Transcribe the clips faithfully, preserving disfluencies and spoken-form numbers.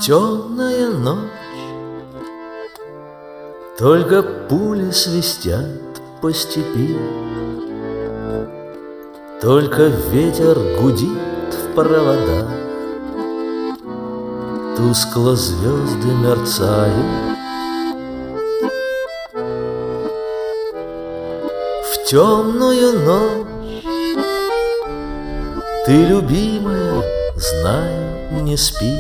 Темная ночь, только пули свистят по степи, только ветер гудит в проводах, тускло звезды мерцают. В темную ночь ты, любимая, знаю, не спишь,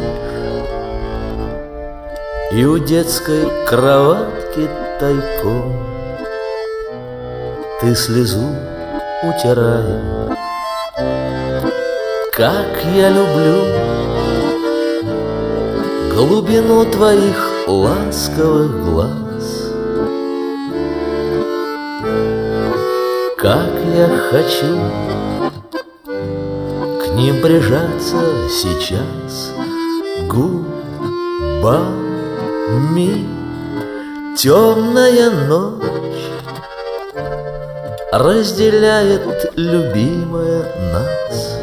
и у детской кроватки тайком ты слезу утираешь. Как я люблю глубину твоих ласковых глаз, как я хочу к ним прижаться сейчас губами. Темная ночь разделяет, любимая, нас,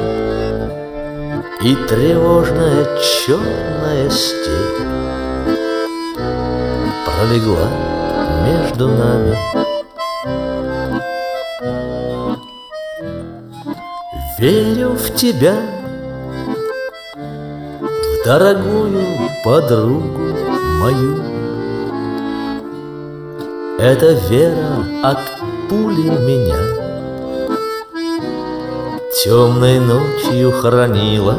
и тревожная черная степь пролегла между нами. Верю в тебя, в дорогую подругу мою. Эта вера от пули меня темной ночью хранила.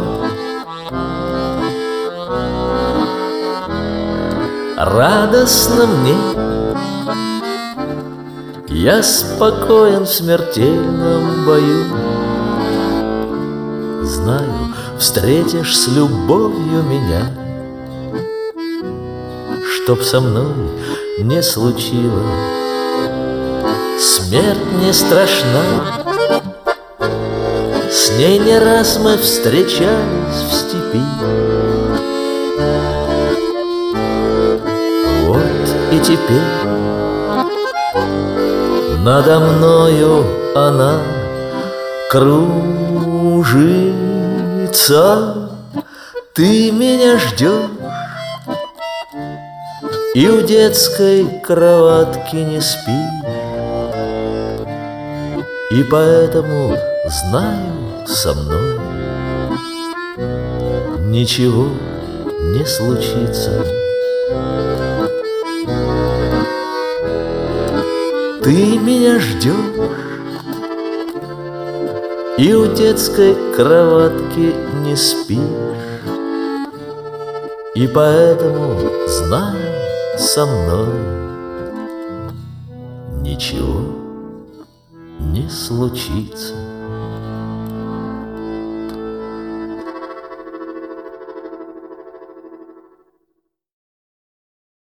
Радостно мне, я спокоен в смертельном бою. Знаю, встретишь с любовью меня, чтоб со мной не случилось. Смерть не страшна, с ней не раз мы встречались в степи. Вот и теперь надо мною она кружится. Ты меня ждешь, и у детской кроватки не спишь, и поэтому знаю, со мной ничего не случится. Ты меня ждешь, и у детской кроватки не спишь, и поэтому знаю, со мной ничего не случится.